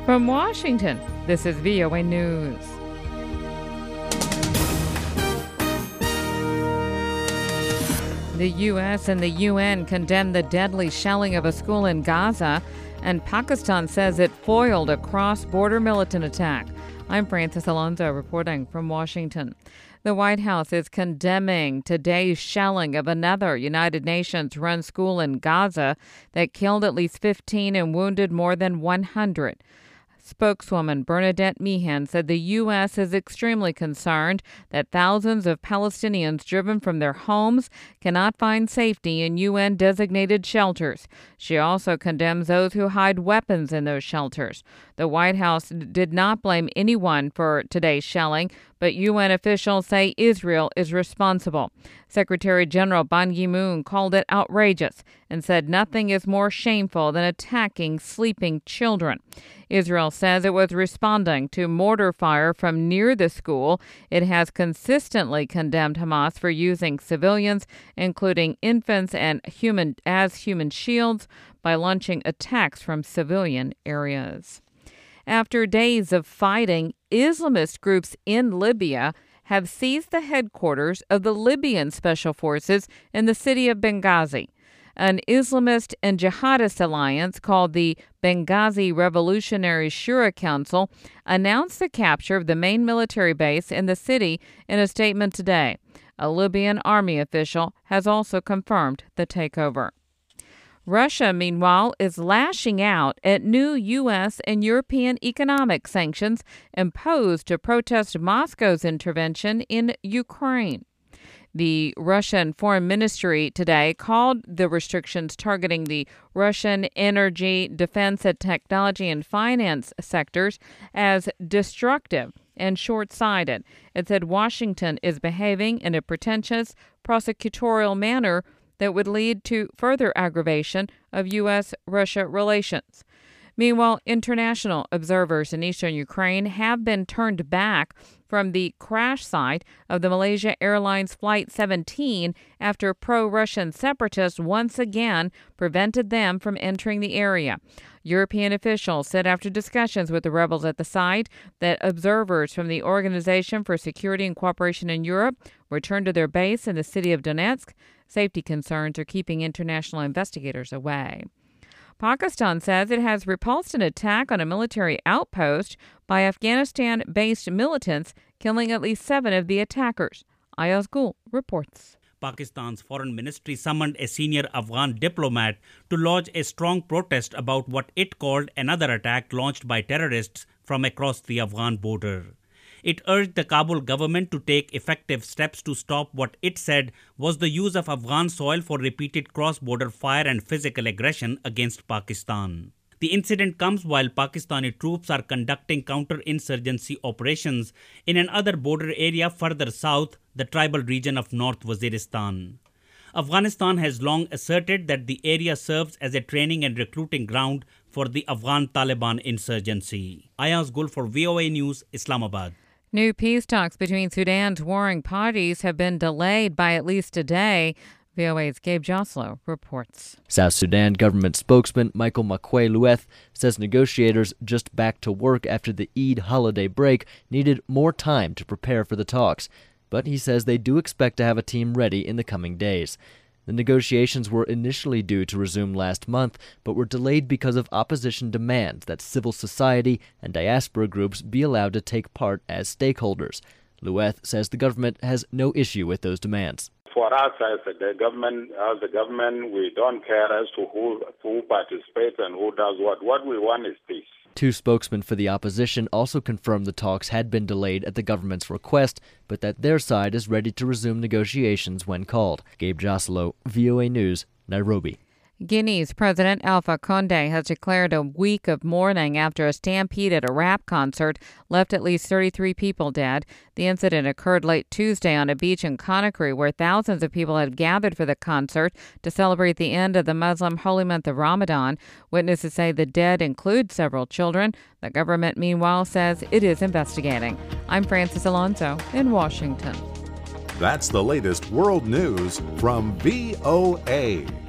From Washington, this is VOA News. The U.S. and the UN condemned the deadly shelling of a school in Gaza, and Pakistan says it foiled a cross-border militant attack. I'm Francis Alonso reporting from Washington. The White House is condemning today's shelling of another United Nations-run school in Gaza that killed at least 15 and wounded more than 100. Spokeswoman Bernadette Meehan said the U.S. is extremely concerned that thousands of Palestinians driven from their homes cannot find safety in UN-designated shelters. She also condemns those who hide weapons in those shelters. The White House did not blame anyone for today's shelling, but UN officials say Israel is responsible. Secretary General Ban Ki-moon called it outrageous and said nothing is more shameful than attacking sleeping children. Israel says it was responding to mortar fire from near the school. It has consistently condemned Hamas for using civilians, including infants and human shields, by launching attacks from civilian areas. After days of fighting, Islamist groups in Libya have seized the headquarters of the Libyan Special Forces in the city of Benghazi. An Islamist and jihadist alliance called the Benghazi Revolutionary Shura Council announced the capture of the main military base in the city in a statement today. A Libyan army official has also confirmed the takeover. Russia, meanwhile, is lashing out at new U.S. and European economic sanctions imposed to protest Moscow's intervention in Ukraine. The Russian Foreign Ministry today called the restrictions targeting the Russian energy, defense, and technology and finance sectors as destructive and short-sighted. It said Washington is behaving in a pretentious prosecutorial manner that would lead to further aggravation of U.S.-Russia relations. Meanwhile, international observers in eastern Ukraine have been turned back from the crash site of the Malaysia Airlines Flight 17 after pro-Russian separatists once again prevented them from entering the area. European officials said after discussions with the rebels at the site that observers from the Organization for Security and Cooperation in Europe returned to their base in the city of Donetsk. Safety concerns are keeping international investigators away. Pakistan says it has repulsed an attack on a military outpost by Afghanistan-based militants, killing at least 7 of the attackers. Ayaz Gul reports. Pakistan's foreign ministry summoned a senior Afghan diplomat to lodge a strong protest about what it called another attack launched by terrorists from across the Afghan border. It urged the Kabul government to take effective steps to stop what it said was the use of Afghan soil for repeated cross-border fire and physical aggression against Pakistan. The incident comes while Pakistani troops are conducting counter-insurgency operations in another border area further south, the tribal region of North Waziristan. Afghanistan has long asserted that the area serves as a training and recruiting ground for the Afghan Taliban insurgency. Ayaz Gul for VOA News, Islamabad. New peace talks between Sudan's warring parties have been delayed by at least a day. VOA's Gabe Joslow reports. South Sudan government spokesman Michael Makwei-Lueth says negotiators just back to work after the Eid holiday break needed more time to prepare for the talks. But he says they do expect to have a team ready in the coming days. The negotiations were initially due to resume last month, but were delayed because of opposition demands that civil society and diaspora groups be allowed to take part as stakeholders. Lueth says the government has no issue with those demands. For us as the government, we don't care as to who participates and who does what. What we want is peace. 2 spokesmen for the opposition also confirmed the talks had been delayed at the government's request, but that their side is ready to resume negotiations when called. Gabe Joslow, VOA News, Nairobi. Guinea's President Alpha Condé has declared a week of mourning after a stampede at a rap concert left at least 33 people dead. The incident occurred late Tuesday on a beach in Conakry where thousands of people had gathered for the concert to celebrate the end of the Muslim holy month of Ramadan. Witnesses say the dead include several children. The government, meanwhile, says it is investigating. I'm Francis Alonso in Washington. That's the latest world news from VOA.